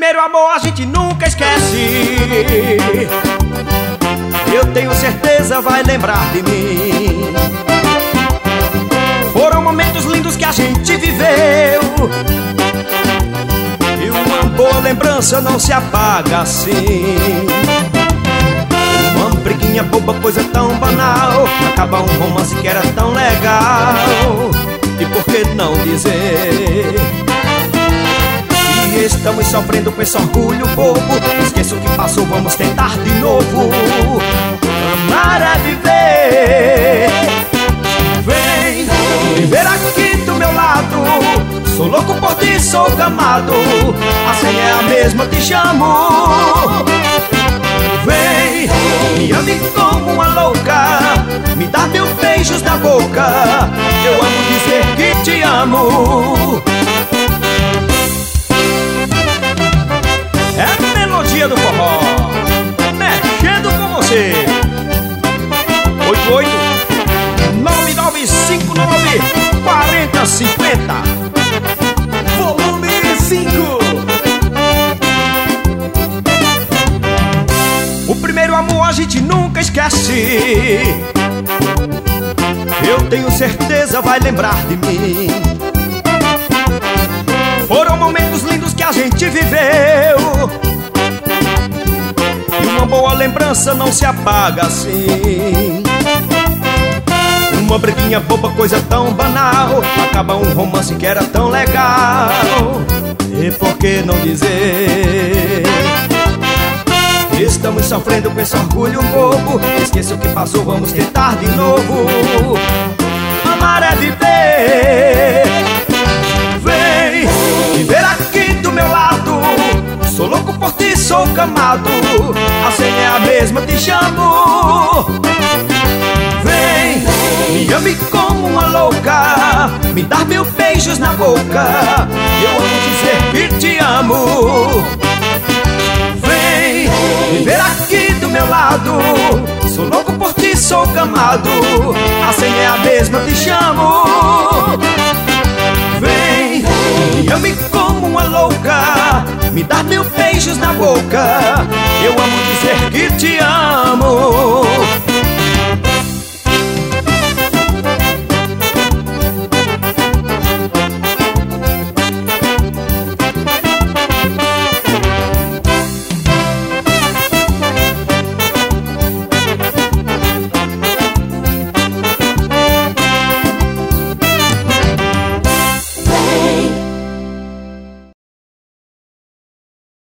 primeiro amor a gente nunca esquece. Eu tenho certeza vai lembrar de mim. Foram momentos lindos que a gente viveu, e uma boa lembrança não se apaga assim. Uma briguinha boba, coisa tão banal, acaba um romance que era tão legal. E por que não dizer que estamos sofrendo com esse orgulho bobo? Esqueça o que passou, vamos tentar de novo. Amar é viver. Vem viver aqui do meu lado. Sou louco por ti, sou gamado. A senha é a mesma, te chamo. Vem, me ame como uma louca, me dá 1000 beijos na boca. Eu amo dizer que te amo. É a melodia do forró, mexendo com você. 88-995-4050. Volume 5. O primeiro amor a gente nunca esquece. Eu tenho certeza vai lembrar de mim. Foram momentos lindos que a gente viveu, e uma boa lembrança não se apaga assim. Uma briguinha boba, coisa tão banal, acaba um romance que era tão legal. E por que não dizer? Estamos sofrendo com esse orgulho bobo. Esqueça o que passou, vamos tentar de novo. Amar é viver. Vem viver aqui do meu lado. Sou louco por ti, sou camado. A senha é a mesma, te chamo. Vem, me ame como uma louca, me dá 1000 beijos na boca. Eu amo dizer que te amo. Vem viver aqui do meu lado. Sou louco por ti, sou gamado. A senha é a mesma, te chamo. Vem, me ame como uma louca, me dá 1000 beijos na boca. Eu amo dizer que te amo.